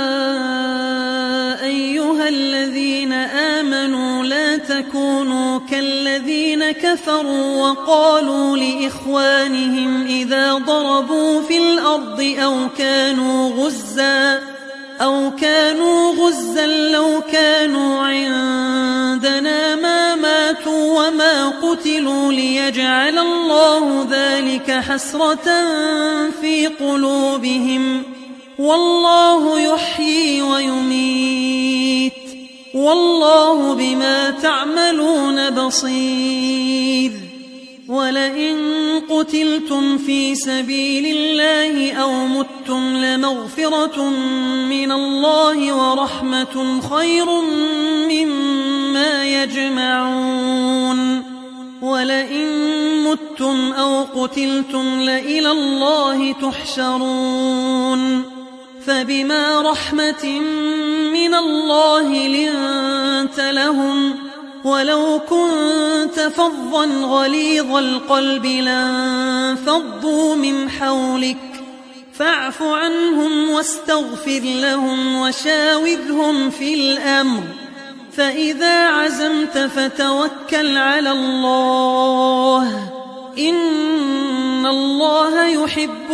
أيها الذين آمنوا لا تكونوا كالذين كفروا وقالوا لإخوانهم إذا ضربوا في الأرض أو كانوا غزا أو كانوا غزا لو كانوا عندنا ما ماتوا وما قتلوا ليجعل الله ذلك حسرة في قلوبهم والله يحيي ويميت والله بما تعملون بصير. ولئن قتلتم في سبيل الله أو متم لمغفرة من الله ورحمة خير مما يجمعون. ولئن متم أو قتلتم لإلى الله تحشرون. فبما رحمة من الله لنت لهم ولو كنت فظا غليظ القلب لانفضوا من حولك فاعف عنهم واستغفر لهم وشاورهم في الأمر فإذا عزمت فتوكل على الله إن الله يحب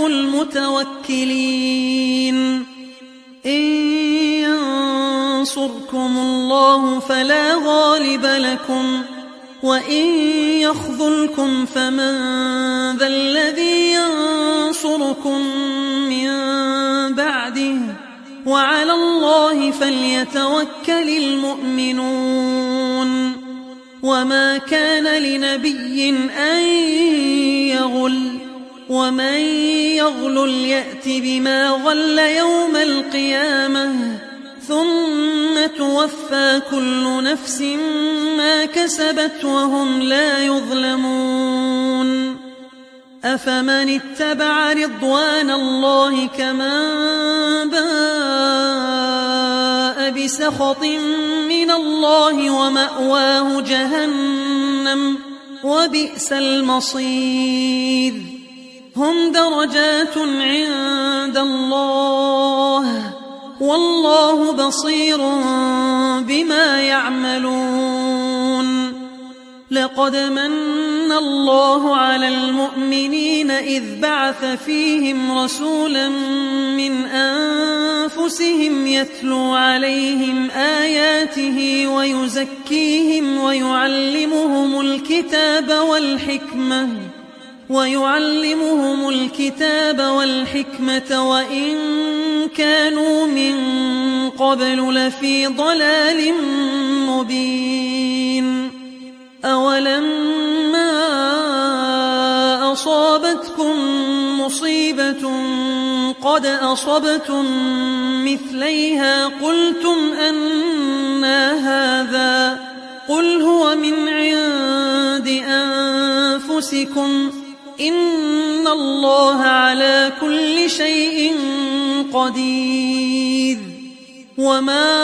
المتوكلين. إن ينصركم الله فلا غالب لكم وإن يخذلكم فمن ذا الذي ينصركم من بعده وعلى الله فليتوكل المؤمنون. وما كان لنبي أن يغل ومن يغل يأت بما غل يوم القيامة ثم توفى كل نفس ما كسبت وهم لا يظلمون. أفمن اتبع رضوان الله كمن باء بسخط من الله ومأواه جهنم وبئس المصير. هم درجات عند الله والله بصير بما يعملون. لقد من الله على المؤمنين إذ بعث فيهم رسولا من أنفسهم يتلو عليهم آياته ويزكيهم ويعلمهم الكتاب والحكمة ويعلمهم الكتاب والحكمة وإن كانوا من قبل لفي ضلال مبين. أولما أصابتكم مصيبة قد أصبتم مثليها قلتم أنى هذا قل هو من عند أنفسكم إن الله على كل شيء قدير. وما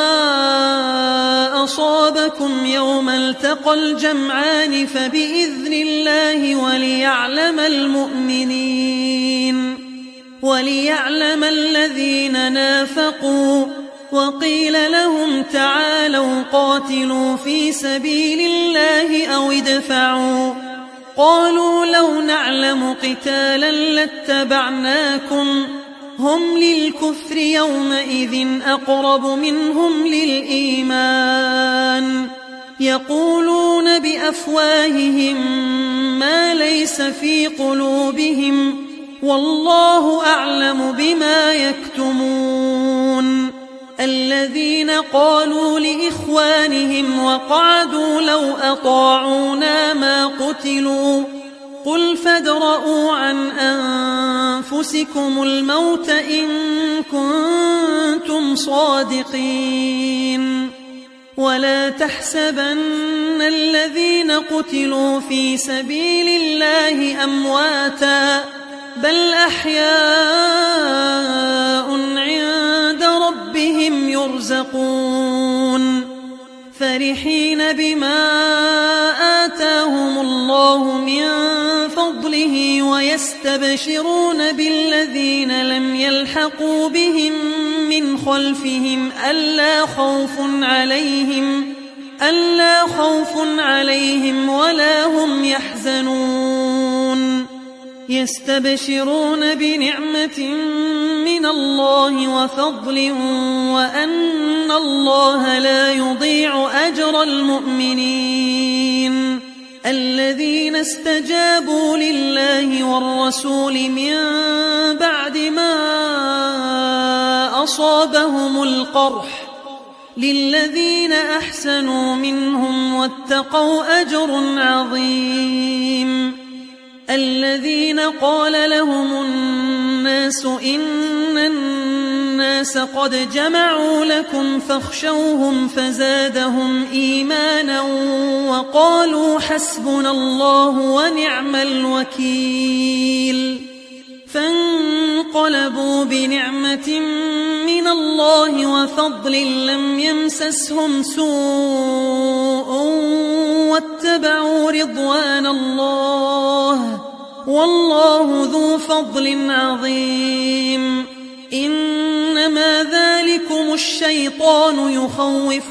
أصابكم يوم التقى الجمعان فبإذن الله وليعلم المؤمنين وليعلم الذين نافقوا. وقيل لهم تعالوا قاتلوا في سبيل الله أو ادفعوا قالوا لو نعلم قتالا لاتبعناكم هم للكفر يومئذ أقرب منهم للإيمان يقولون بأفواههم ما ليس في قلوبهم والله أعلم بما يكتمون. الذين قالوا لإخوانهم وقعدوا لو أطاعونا ما قتلوا قل فادرءوا عن أنفسكم الموت إن كنتم صادقين ولا تحسبن الذين قتلوا في سبيل الله أمواتا بل أحياء عند ربهم يرزقون فرحين بما آتاهم الله من فضله ويستبشرون بالذين لم يلحقوا بهم من خلفهم ألا خوف عليهم ألا خوف عليهم ولا هم يحزنون يستبشرون بنعمة من الله وفضل وأن الله لا يضيع أجر المؤمنين الذين استجابوا لله والرسول من بعد ما أصابهم القرح للذين أحسنوا منهم واتقوا أجر عظيم الذين قال لهم الناس إن الناس قد جمعوا لكم فاخشوهم فزادهم إيمانا وقالوا حسبنا الله ونعم الوكيل فانقلبوا بنعمة من الله وفضل لم يمسسهم سوء واتبعوا رضوان الله والله ذو فضل عظيم إنما ذلكم الشيطان يخوف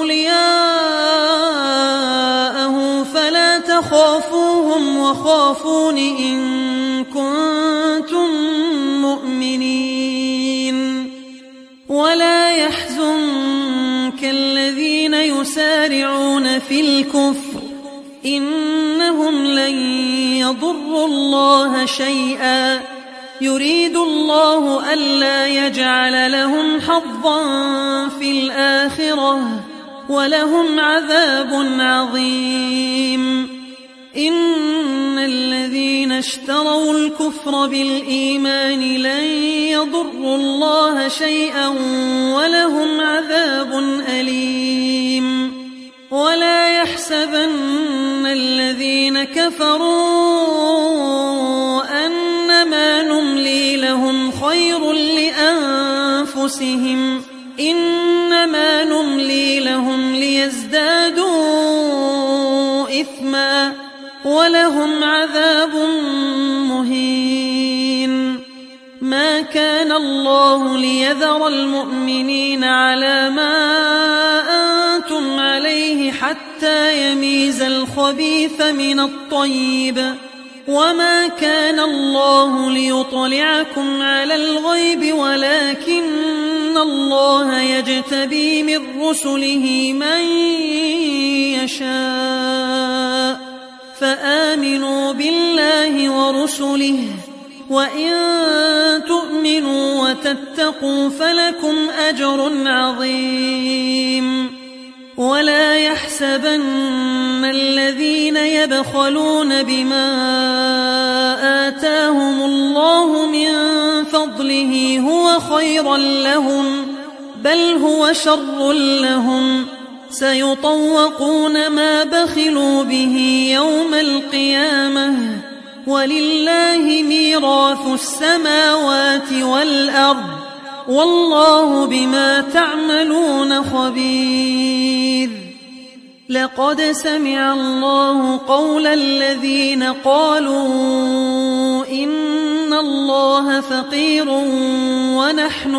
أولياءه فلا تخافوهم وخافون إن كنتم مؤمنين ولا يحزنك الذين يسارعون في الكفر إنهم لن يضروا الله شيئا يريد الله ألا يجعل لهم حظا في الآخرة ولهم عذاب عظيم إن الذين اشتروا الكفر بالإيمان لن يضروا الله شيئا ولهم عذاب أليم ولا يحسبن الذين كفروا أنما نملي لهم خير لأنفسهم إنما نملي لهم ليزدادوا إثما ولهم عذاب مهين ما كان الله ليذر المؤمنين على ما أنتم عليه حتى يميز الخبيث من الطيب وما كان الله ليطلعكم على الغيب ولكن الله يجتبي من رسله من يشاء فآمنوا بالله ورسله وإن تؤمنوا وتتقوا فلكم أجر عظيم ولا يحسبن الذين يبخلون بما آتاهم الله من فضله هو خيرا لهم بل هو شر لهم سيطوقون ما بخلوا به يوم القيامة ولله ميراث السماوات والأرض والله بما تعملون خبير لقد سمع الله قول الذين قالوا إن الله فقير ونحن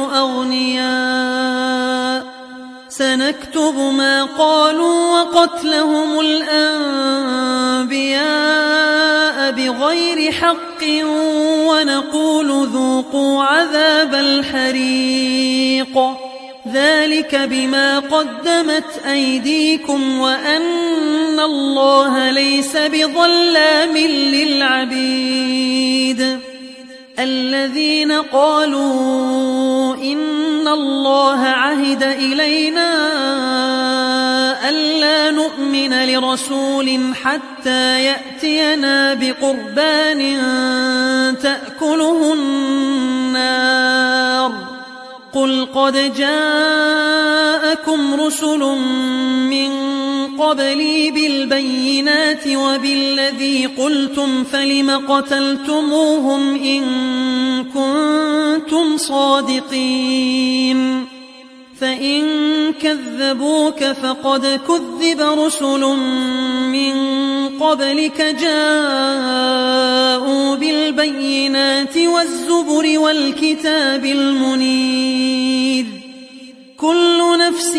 أغنياء سنكتب ما قالوا وقتلهم الأنبياء بغير حق ونقول ذوقوا عذاب الحريق ذلك بما قدمت أيديكم وأن الله ليس بظلام للعبيد الذين قالوا إن الله عهد إلينا ألا نؤمن لرسول حتى يأتينا بقربان تأكله النار قل قد جاءكم رسل من قبلي بالبينات وبالذي قلتم فلم قتلتموهم إن كنتم صادقين فإن كذبوك فقد كذب رسل من قبلك جاءوا بالبينات والزبر والكتاب المنير كل نفس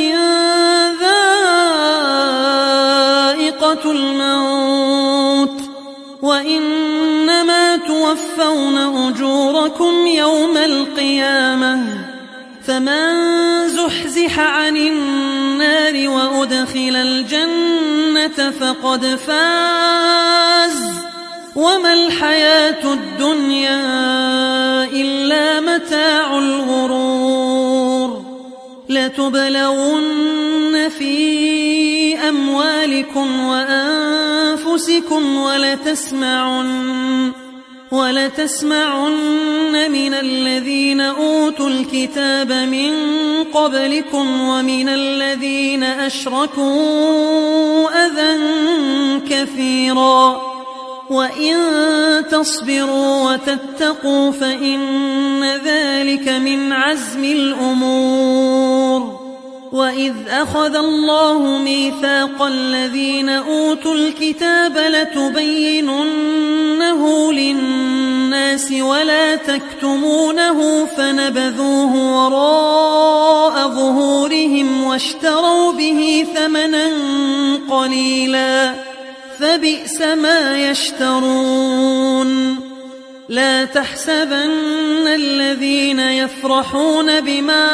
ذائقة الموت وإنما توفون أجوركم يوم القيامة فمن زحزح عن النار وأدخل الجنة فقد فاز وما الحياة الدنيا إلا متاع الغرور لتبلون في أموالكم وأنفسكم ولتسمعن ولتسمعن من الذين أوتوا الكتاب من قبلكم ومن الذين أشركوا أذى كثيرا وإن تصبروا وتتقوا فإن ذلك من عزم الأمور وإذ أخذ الله ميثاق الذين أوتوا الكتاب لتبيننه للناس ولا تكتمونه فنبذوه وراء ظهورهم واشتروا به ثمنا قليلا فبئس ما يشترون لا تحسبن الذين يفرحون بما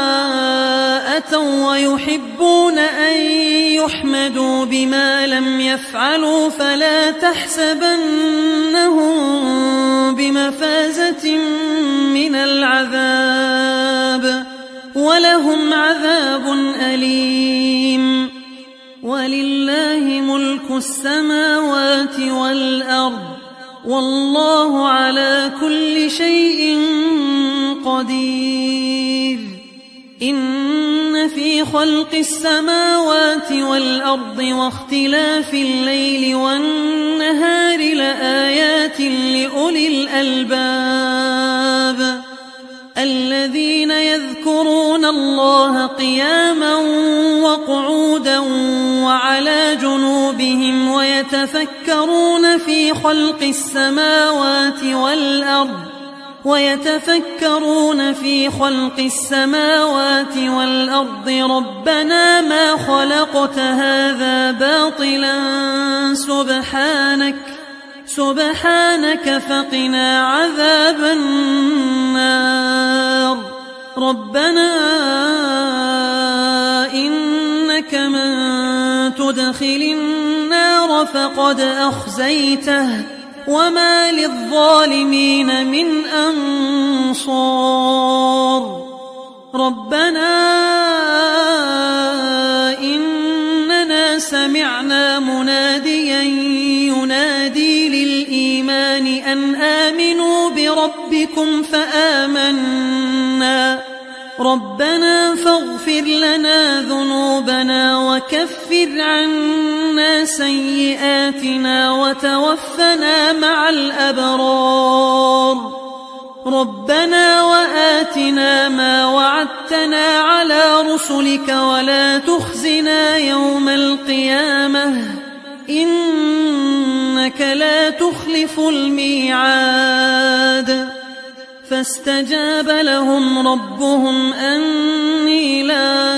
أتوا ويحبون أن يحمدوا بما لم يفعلوا فلا تحسبنهم بمفازة من العذاب ولهم عذاب أليم ولله ملك السماوات والأرض والله على كل شيء قدير إن في خلق السماوات والأرض واختلاف الليل والنهار لآيات لأولي الألباب الذين يذكرون الله قياما وقعودا وعلى جنوبهم ويتفكرون في خلق السماوات والأرض ويتفكرون في خلق السماوات والأرض ربنا ما خلقت هذا باطلا سبحانك سبحانك فقنا عذاب النار ربنا إنك من تدخل النار فقد أخزيته وما للظالمين من أنصار ربنا إننا سمعنا مناديا ينادي للإيمان أن آمنوا بربكم فآمنا ربنا فاغفر لنا ذنوبنا وكفر عنا سيئاتنا وتوفنا مع الأبرار ربنا وآتنا ما وعدتنا على رسلك ولا تخزنا يوم القيامة إنك لا تخلف الميعاد فاستجاب لهم ربهم أني لا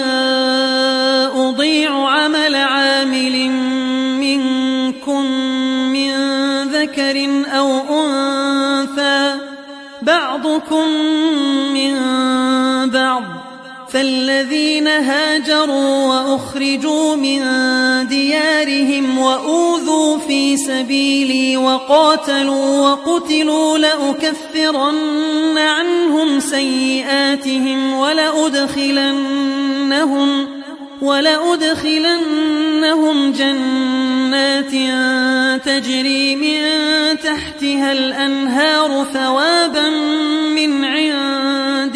أضيع عمل عامل منكم من ذكر أو أنثى بعضكم من بعض فالذين هاجروا وأخرجوا من ديارهم وأوذوا في سبيلي وقاتلوا وقتلوا لأكفرن عنهم سيئاتهم ولأدخلنهم ولأدخلنهم جنات تجري من تحتها الأنهار ثوابا من عند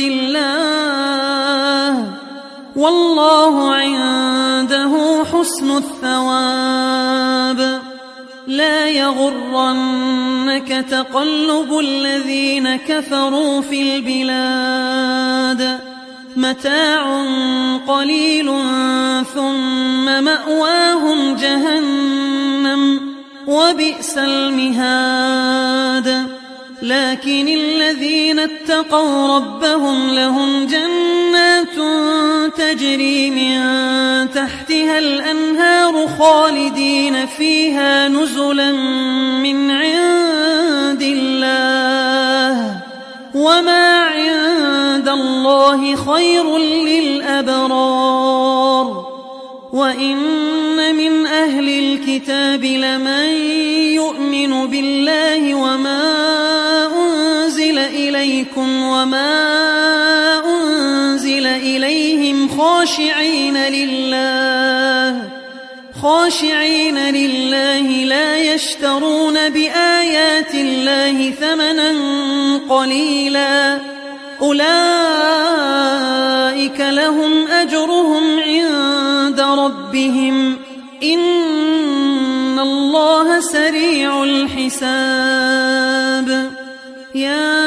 الله والله عنده حسن الثواب. لا يغرنك تقلب الذين كفروا في البلاد متاع قليل ثم مأواهم جهنم وبئس المهاد. لكن الذين اتقوا ربهم لهم جنات تجري من تحتها الأنهار خالدين فيها نزلا من عند الله وما عند الله خير للأبرار. وإن من أهل الكتاب لمن يؤمن بالله وما أنزل إليكم وما أنزل إليهم خاشعين لله خاشعين لله لا يشترون بآيات الله ثمنا قليلا أولئك لهم أجرهم عند ربهم إن الله سريع الحساب. يا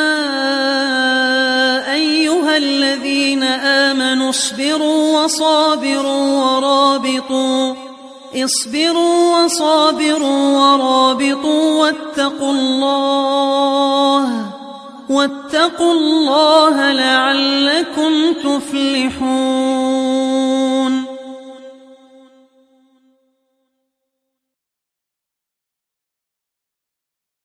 أيها الذين آمنوا اصبروا وصابروا ورابطوا اصبروا وصابروا ورابطوا واتقوا الله واتقوا الله لعلكم تفلحون.